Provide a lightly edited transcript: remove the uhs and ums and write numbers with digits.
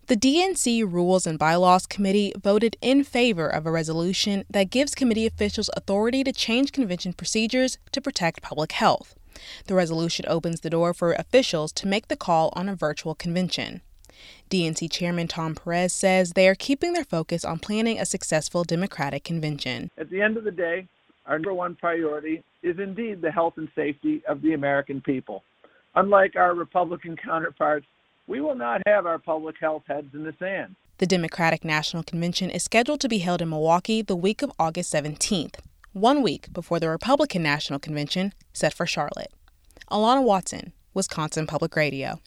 The DNC Rules and Bylaws Committee voted in favor of a resolution that gives committee officials authority to change convention procedures to protect public health. The resolution opens the door for officials to make the call on a virtual convention. DNC Chairman Tom Perez says they are keeping their focus on planning a successful Democratic convention. At the end of the day, our number one priority is indeed the health and safety of the American people. Unlike our Republican counterparts, we will not have our public health heads in the sand. The Democratic National Convention is scheduled to be held in Milwaukee the week of August 17th, 1 week before the Republican National Convention set for Charlotte. Alana Watson, Wisconsin Public Radio.